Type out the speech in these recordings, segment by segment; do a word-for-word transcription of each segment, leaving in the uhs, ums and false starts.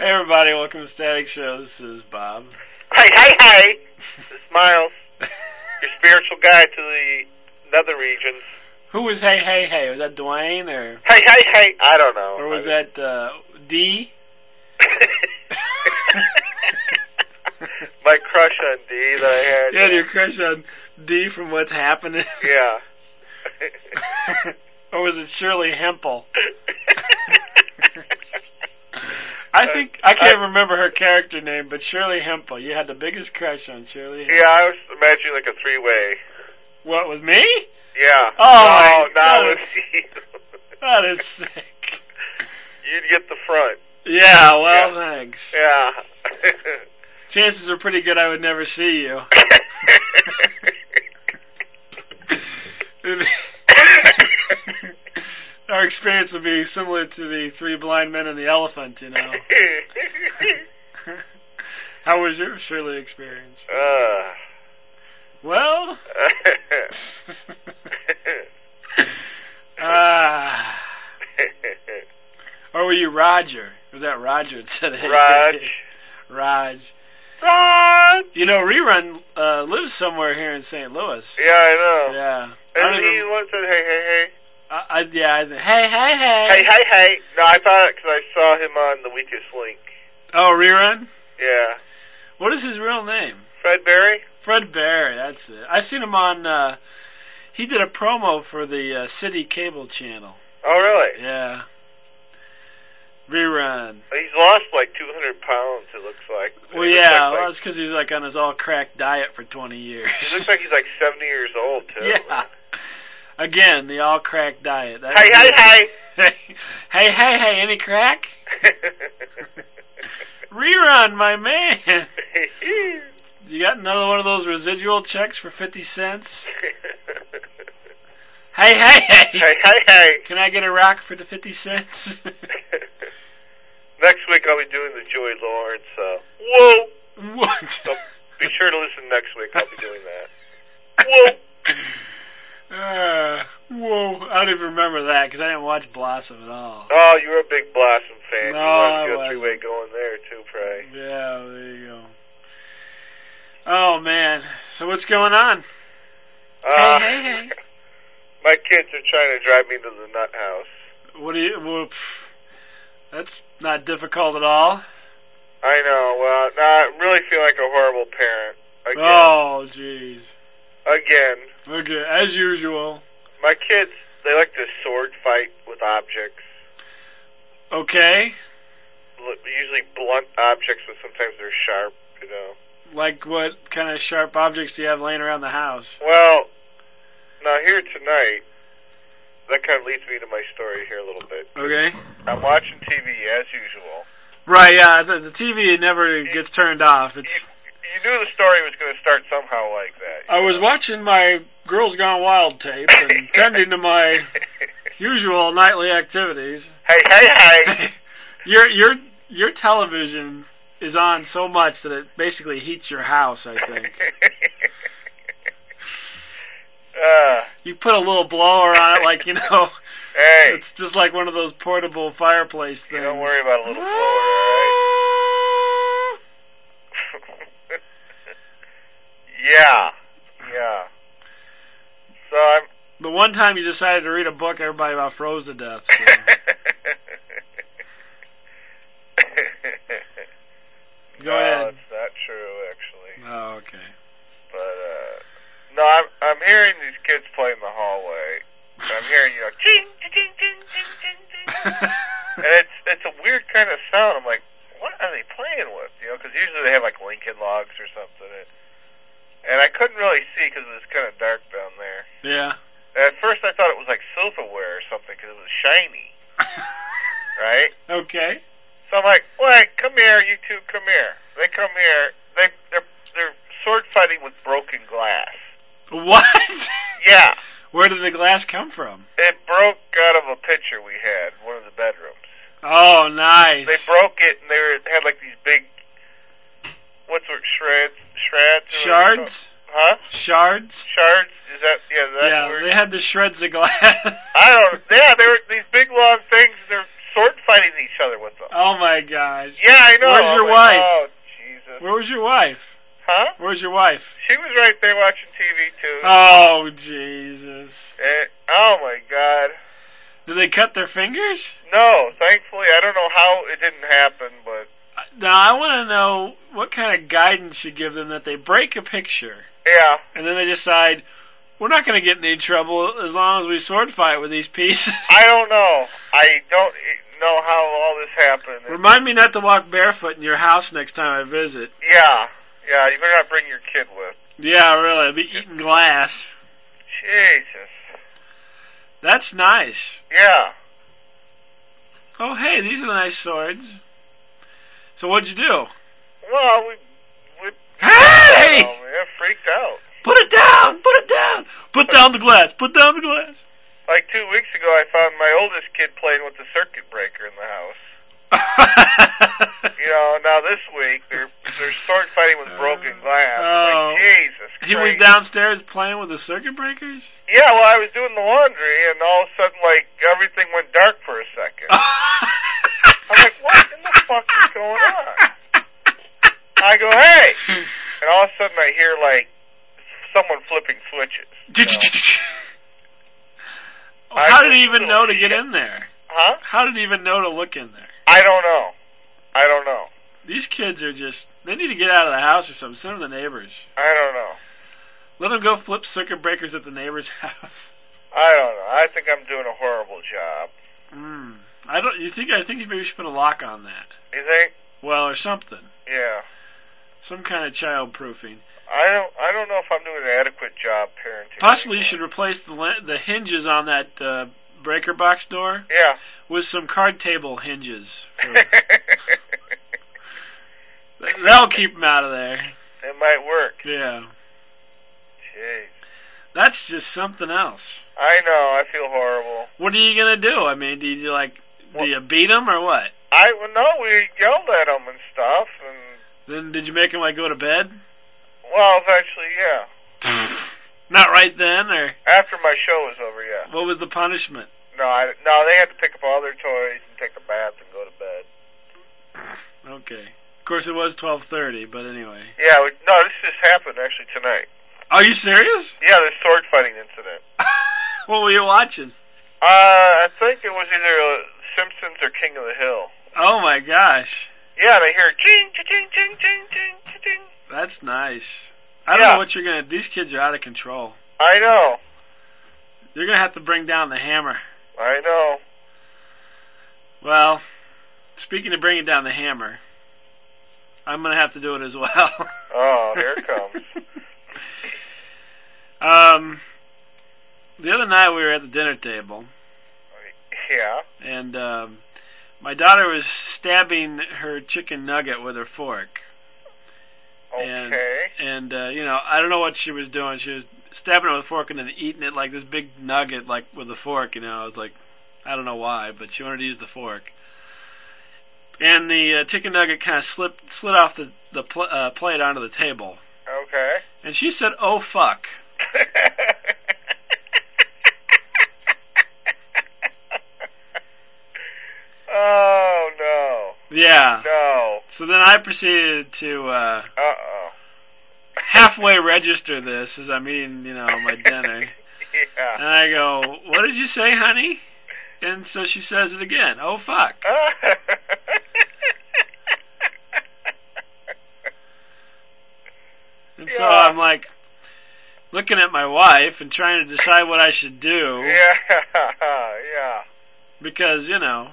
everybody, welcome to Static Show. This is Bob. Hey, hey, hey! This is Miles, your spiritual guide to the nether regions. Who was Hey Hey Hey? Was that Dwayne or? Hey, hey, hey! I don't know. Or was I mean... that uh, D? My crush on D that I had. Yeah, your crush on D from What's Happening? Yeah. Or was it Shirley Hempel? I think, I can't I, remember her character name, but Shirley Hempel. You had the biggest crush on Shirley Hempel. Yeah, I was imagining like a three-way. What, with me? Yeah. Oh, no, not with you. That is sick. You'd get the front. Yeah, well, yeah. Thanks. Yeah. Chances are pretty good I would never see you. Our experience would be similar to the three blind men and the elephant, you know. How was your Shirley experience? Uh. Well. Ah. Or were you Roger? Was that Roger that said hey? Raj. Raj. Raj. You know, Rerun uh, lives somewhere here in Saint Louis. Yeah, I know. Yeah. And he even... once said, hey, hey, hey. Uh, I, yeah, I, hey, hey, hey. Hey, hey, hey. No, I thought it because I saw him on The Weakest Link. Oh, Rerun? Yeah. What is his real name? Fred Berry? Fred Berry, that's it. I seen him on, uh, he did a promo for the uh, City Cable Channel. Oh, really? Yeah. Rerun. He's lost like two hundred pounds, it looks like. Well, yeah, like, well, that's because he's like on his all-crack diet for twenty years. He looks like he's like seventy years old, too. Yeah. Again, the all-crack diet. That hey, hey, hey! Hey, hey, hey, any crack? Rerun, my man! You got another one of those residual checks for fifty cents? Hey, hey, hey! Hey, hey, hey! Can I get a rock for the fifty cents? Next week I'll be doing the Joey Lawrence, uh, whoa! What? So be sure to listen next week, I'll be doing that. Whoa! Uh, whoa, I don't even remember that, because I didn't watch Blossom at all. Oh, you were a big Blossom fan. No, you wanted to I go wasn't. three-way going there, too, Pray. Yeah, there you go. Oh, man. So what's going on? Uh, hey, hey, hey. My kids are trying to drive me to the nut house. What do you... Well, pff, that's not difficult at all. I know. Well, no, I really feel like a horrible parent. Again. Oh, jeez. Again. Okay, as usual. My kids, they like to sword fight with objects. Okay. Usually blunt objects, but sometimes they're sharp, you know. Like what kind of sharp objects do you have laying around the house? Well, now here tonight, that kind of leads me to my story here a little bit. Okay. I'm watching T V as usual. Right, yeah, the, the T V never you, gets turned off. It's. You, you knew the story was going to start somehow like that. I know? was watching my Girls Gone Wild tape and tending to my usual nightly activities. Hey, hey, hey! your your your television is on so much that it basically heats your house, I think. uh, you put a little blower on it, like, you know, hey, it's just like one of those portable fireplace things. Don't worry about a little blower, alright? yeah, yeah. So I'm... The one time you decided to read a book, everybody about froze to death. So. Go no, ahead. It's not true, actually. Oh, okay. But, uh, no, I'm, I'm hearing these kids play in the hallway. And I'm hearing, you know, ching, ching, ching, ching, ching, ching. And it's, it's a weird kind of sound. I'm like, what are they playing with? You know, because usually they have, like, Lincoln Logs or something. And I couldn't really see because it was kind of dark down there. Yeah. And at first I thought it was, like, silverware or something because it was shiny. Right? Okay. So I'm like, wait, come here, you two, come here. They come here. They, they're, they're sword fighting with broken glass. What? Yeah. Where did the glass come from? It broke out of a picture we had, one of the bedrooms. Oh, nice. They broke it, and they were, had like these big, what's it, shreds? Shreds? Shards? Huh? Shards? Shards? Is that, yeah, is that Yeah, word? they had the shreds of glass. I don't, yeah, they were these big long things, and they're sword fighting each other with them. Oh my gosh. Yeah, I know. Where's your I'm like, wife? Oh, Jesus. Where was your wife? Huh? Where's your wife? She was right there watching T V too. Oh, Jesus. Eh, oh my God. Did they cut their fingers? No, thankfully, I don't know how it didn't happen, but Now, I want to know what kind of guidance you give them that they break a picture, yeah. and then they decide, we're not going to get in any trouble as long as we sword fight with these pieces. I don't know. I don't know how all this happened. Remind me not to walk barefoot in your house next time I visit. Yeah, yeah, you better not bring your kid with. Yeah, really. I'll be eating glass. Jesus. That's nice. Yeah. Oh, hey, these are nice swords. So what'd you do? Well, we... we Hey! Oh, man, freaked out. Put it down! Put it down! Put down the glass! Put down the glass! Like two weeks ago, I found my oldest kid playing with the circuit breaker in the house. You know, now this week, they're they're sword fighting with broken glass. Oh. Like, Jesus Christ. He was downstairs playing with the circuit breakers? Yeah, well, I was doing the laundry, and all of a sudden, like, everything went dark for a second. I'm like, what in the fuck is going on? I go, hey! And all of a sudden, I hear, like, someone flipping switches. You know? How did he even know to get in there? Huh? How did he even know to look in there? I don't know. I don't know. These kids are just, they need to get out of the house or something. Send them to the neighbors. I don't know. Let them go flip circuit breakers at the neighbor's house. I don't know. I think I'm doing a horrible job. Mm. I don't, you think, I think maybe we should put a lock on that. You think? Well, or something. Yeah. Some kind of child proofing. I don't. I don't know if I'm doing an adequate job parenting. Possibly anymore. you should replace the le- the hinges on that uh, breaker box door Yeah. with some card table hinges. For, that'll keep them out of there. It might work. Yeah. Jeez. That's just something else. I know. I feel horrible. What are you gonna do? I mean, do you like, do you beat them or what? I well, no. We yelled at them and stuff, and Then did you make them like go to bed? well, eventually, yeah. Not right then, or After my show was over, yeah. what was the punishment? No, I, no. They had to pick up all their toys and take a bath and go to bed. Okay. Of course, it was twelve thirty, but anyway. Yeah. We, no, this just happened actually tonight. Are you serious? Yeah, this sword fighting incident. What were you watching? Uh, I think it was either uh, Simpsons or King of the Hill. Oh my gosh. Yeah, and I hear ching, ching, ching, ching, ching, ching. That's nice. I don't Yeah. know what you're gonna. These kids are out of control. I know. You're gonna have to bring down the hammer. I know. Well, speaking of bringing down the hammer, I'm gonna have to do it as well. Oh, here it comes. um, the other night we were at the dinner table, Yeah. and um, my daughter was stabbing her chicken nugget with her fork. And, Okay. and uh, you know, I don't know what she was doing. She was stabbing it with a fork and then eating it like this big nugget, like with a fork. You know, I was like, I don't know why, but she wanted to use the fork. And the uh, chicken nugget kind of slipped, slid off the the pl- uh, plate onto the table. Okay. And she said, "Oh fuck." Oh no. Yeah. No. So then I proceeded to uh, Uh oh. halfway register this as I'm eating, you know, my dinner. Yeah. And I go, "What did you say, honey?" And so she says it again. "Oh fuck." And so Yeah. I'm like looking at my wife and trying to decide what I should do Yeah. Yeah. because, you know,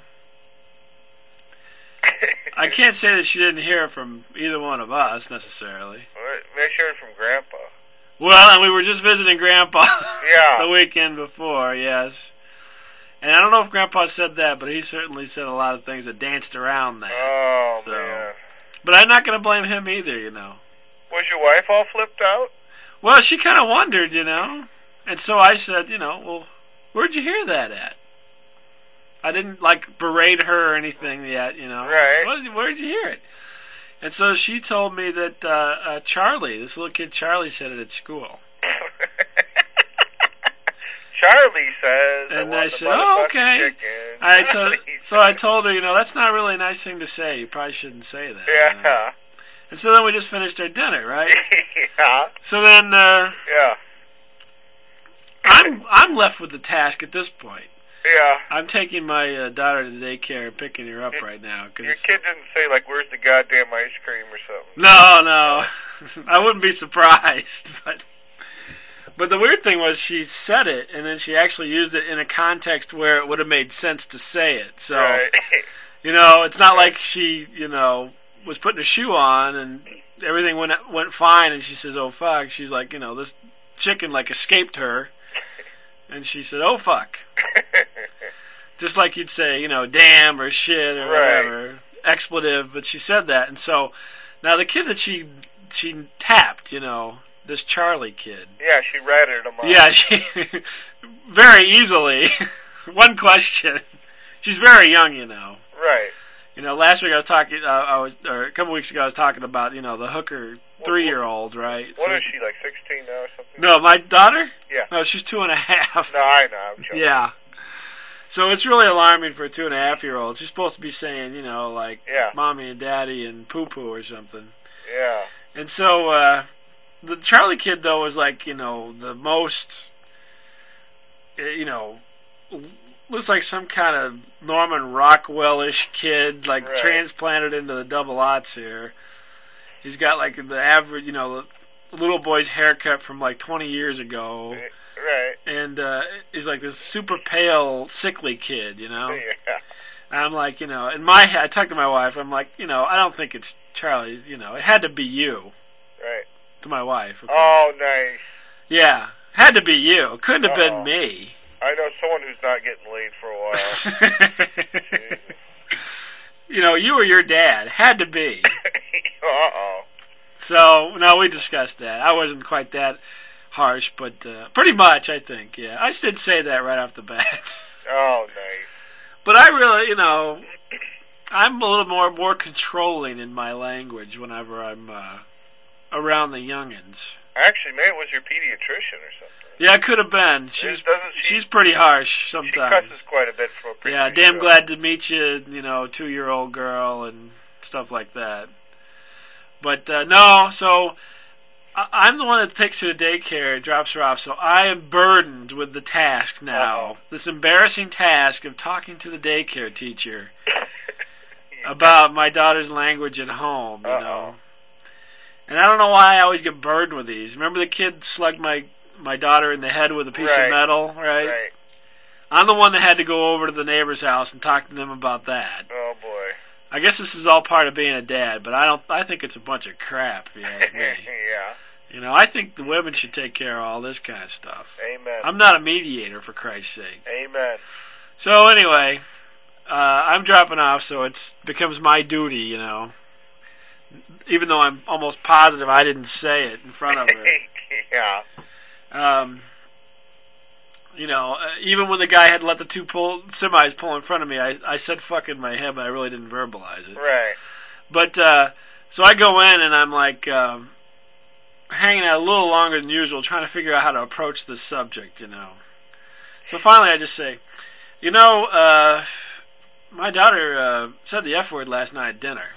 I can't say that she didn't hear it from either one of us necessarily. Make sure it's from Grandpa. Well, and we were just visiting Grandpa Yeah. the weekend before, yes. And I don't know if Grandpa said that, but he certainly said a lot of things that danced around that. Oh So- man. But I'm not going to blame him either, you know. Was your wife all flipped out? Well, she kind of wondered, you know. And so I said, you know, well, where'd you hear that at? I didn't, like, berate her or anything yet, you know. Right. What, where'd you hear it? And so she told me that uh, uh, Charlie, this little kid Charlie, said it at school. Charlie says. And I, I want said, the "Oh, motherfucking okay." chicken. I told, so I told her, you know, that's not really a nice thing to say. You probably shouldn't say that. Yeah. You know? And so then we just finished our dinner, right? Yeah. So then, uh, yeah. I'm I'm left with the task at this point. Yeah. I'm taking my uh, daughter to daycare and picking her up it, right now. Cause your kid didn't say, like, where's the goddamn ice cream or something? No, no. I wouldn't be surprised. But but the weird thing was she said it, and then she actually used it in a context where it would have made sense to say it. So, right. you know, it's not like she, you know, was putting a shoe on and everything went went fine, and she says, oh, fuck. She's like, you know, this chicken, like, escaped her. And she said, oh, fuck. Just like you'd say, you know, damn or shit or right. whatever, expletive, but she said that. And so, now the kid that she she tapped, you know, this Charlie kid. Yeah, she ratted him off. Yeah, she, very easily. One question. She's very young, you know. Right. You know, last week I was talking, uh, I was, or a couple weeks ago I was talking about, you know, the hooker three-year-old, right? What so, is she, like sixteen now or something? No, my daughter? Yeah. No, she's two and a half. No, I know. I'm joking. Yeah. So it's really alarming for a two and a half year old. She's supposed to be saying, you know, like, yeah. mommy and daddy and poo-poo or something. Yeah. And so, uh, the Charlie kid, though, was like, you know, the most, you know, looks like some kind of Norman Rockwell-ish kid, like right. transplanted into the double aughts here. He's got like the average, you know, the little boy's haircut from like twenty years ago. Right. And uh, he's like this super pale, sickly kid, you know? Yeah. And I'm like, you know, in my head, I talked to my wife, I'm like, you know, I don't think it's Charlie, you know, it had to be you. Right. To my wife. Oh, nice. Yeah, had to be you. It couldn't have Uh-oh. been me. I know someone who's not getting laid for a while. You know, you or your dad. Had to be. Uh-oh. So, no, we discussed that. I wasn't quite that harsh, but uh, pretty much, I think, yeah. I did say that right off the bat. Oh, nice. But I really, you know, I'm a little more more controlling in my language whenever I'm uh, around the youngins. Actually, maybe it was your pediatrician or something. Yeah, it could have been. She's she, she's pretty harsh sometimes. She cusses quite a bit for a pretty Yeah, damn show. Glad to meet you, you know, two-year-old girl and stuff like that. But, uh, no, so I- I'm the one that takes her to daycare and drops her off, so I am burdened with the task now. Uh-oh. This embarrassing task of talking to the daycare teacher about my daughter's language at home, you Uh-oh. know. And I don't know why I always get burdened with these. Remember the kid slugged my, my daughter in the head with a piece right. of metal, right? Right. I'm the one that had to go over to the neighbor's house and talk to them about that. Oh, boy. I guess this is all part of being a dad, but I don't. I think it's a bunch of crap, if you ask me. Yeah. You know, I think the women should take care of all this kind of stuff. Amen. I'm not a mediator, for Christ's sake. Amen. So anyway, uh, I'm dropping off, so it becomes my duty, you know. Even though I'm almost positive I didn't say it in front of her. Yeah. Um, you know, uh, even when the guy had let the two pull, semis pull in front of me, I, I said fuck in my head, but I really didn't verbalize it. Right. But, uh, so I go in and I'm like, um, hanging out a little longer than usual, trying to figure out how to approach this subject, you know. So finally I just say, you know, uh, my daughter, uh, said the F word last night at dinner.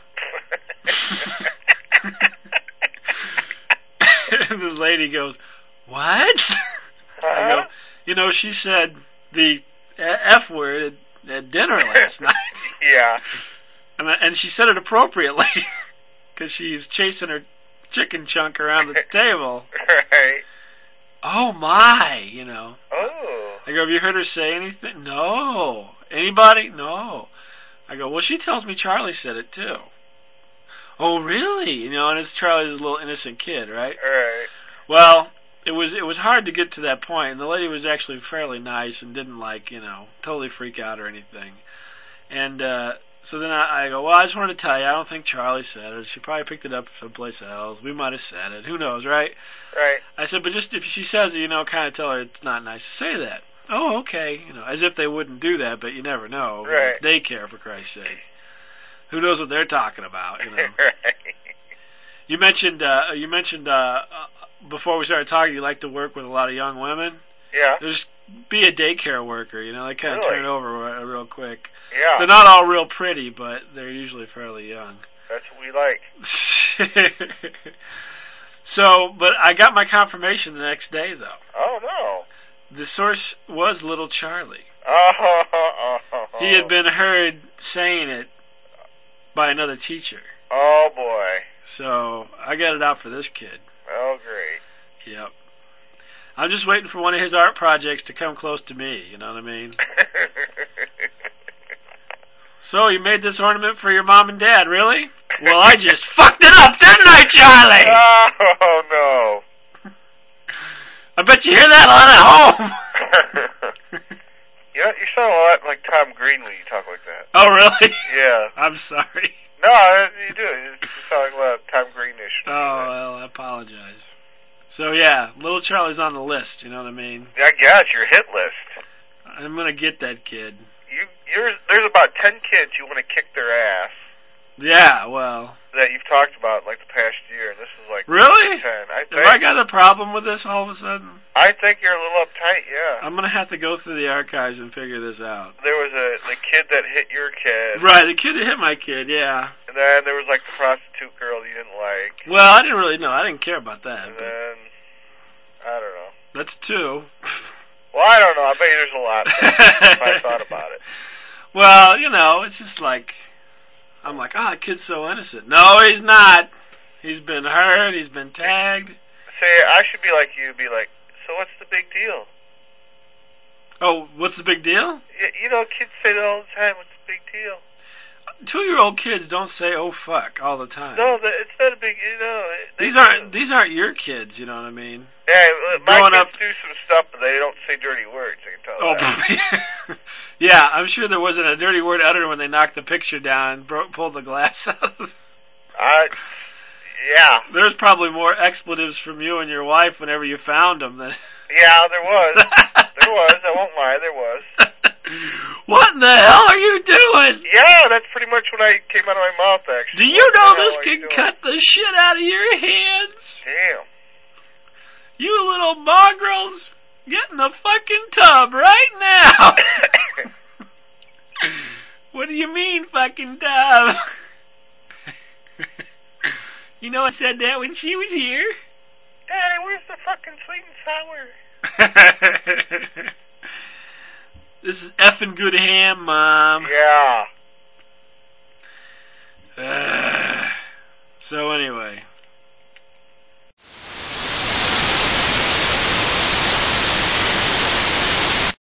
And the lady goes, what? Uh-huh. I go, you know, she said the F word at, at dinner last night. Yeah. And, I, and she said it appropriately because she was chasing her chicken chunk around the table. Right. Oh my, you know. Oh. I go, have you heard her say anything? No. Anybody? No. I go, well, she tells me Charlie said it too. Oh, really? You know, and it's Charlie's little innocent kid, right? Right. Well, it was it was hard to get to that point, and the lady was actually fairly nice and didn't, like, you know, totally freak out or anything. And uh, so then I, I go, well, I just wanted to tell you, I don't think Charlie said it. She probably picked it up someplace else. We might have said it. Who knows, right? Right. I said, but just if she says it, you know, kind of tell her it's not nice to say that. Oh, okay. You know, as if they wouldn't do that, but you never know. Right. It's daycare, for Christ's sake. Who knows what they're talking about, you know? Right. You mentioned, uh, you mentioned, uh, uh, before we started talking, you like to work with a lot of young women. Yeah. Just be a daycare worker, you know, they kind of Really? turn over real, real quick. Yeah. They're not all real pretty, but they're usually fairly young. That's what we like. So, but I got my confirmation the next day, though. Oh, no. The source was little Charlie. Oh, oh, oh, oh. He had been heard saying it by another teacher. Oh, boy. So, I got it out for this kid. Oh, great. Yep. I'm just waiting for one of his art projects to come close to me, you know what I mean? So, you made this ornament for your mom and dad, really? Well, I just fucked it up, didn't I, Charlie? Oh, no. I bet you hear that a lot at home. you, know, you sound a lot like Tom Green when you talk like that. Oh, really? Yeah. I'm sorry. No, you do. You sound like a lot of Tom Greenish. Oh, well, I apologize. So, yeah, little Charlie's on the list, you know what I mean? I guess, your hit list. I'm going to get that kid. You, you're, there's about ten kids you want to kick their ass. Yeah, well. That you've talked about like the past year, and this is like really? ten. I think. Have I got a problem with this all of a sudden? I think you're a little uptight. Yeah. I'm gonna have to go through the archives and figure this out. There was a the kid that hit your kid. Right, the kid that hit my kid. Yeah. And then there was like the prostitute girl you didn't like. Well, I didn't really know. I didn't care about that. And but then I don't know. that's two. Well, I don't know. I bet you there's a lot. If I thought about it. Well, you know, it's just like. I'm like, oh, that kid's so innocent. No, he's not. He's been hurt. He's been tagged. Say, I should be like you. Be like, so what's the big deal? Oh, what's the big deal? You, you know, kids say that all the time. What's the big deal? Two-year-old kids don't say "oh fuck" all the time. No, the, it's not a big. You know, these aren't these aren't your kids. You know what I mean? Yeah, my Growing kids up, do some stuff, but they don't say dirty words. I can tell. Oh, that. Yeah, I'm sure there wasn't a dirty word uttered when they knocked the picture down and broke, pulled the glass out. I, yeah. There's probably more expletives from you and your wife whenever you found them than. Yeah, there was. There was. I won't lie. There was. What in the hell are you doing? Yeah, that's pretty much what I came out of my mouth, actually. Do you what know this can you cut the shit out of your hands? Damn. You little mongrels, get in the fucking tub right now. What do you mean, fucking tub? You know I said that when she was here. Daddy, where's the fucking sweet and sour? This is effing good ham, Mom. Yeah. Uh, so anyway,